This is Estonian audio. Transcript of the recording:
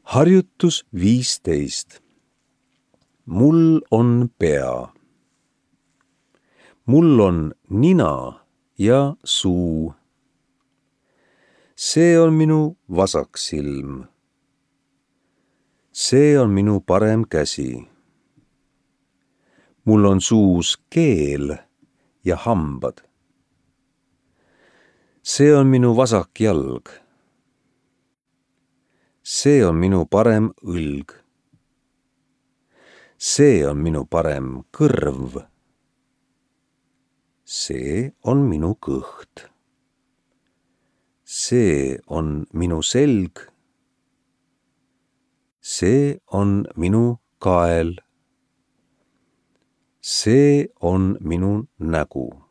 Harjutus 15. Mul on pea. Mul on nina ja suu. See on minu vasak silm. See on minu parem käsi. Mul on suus keel ja hambad. See on minu vasak jalg. See on minu parem õlg. See on minu parem kõrv. See on minu kõht. See on minu selg. See on minu kael. See on minu nägu.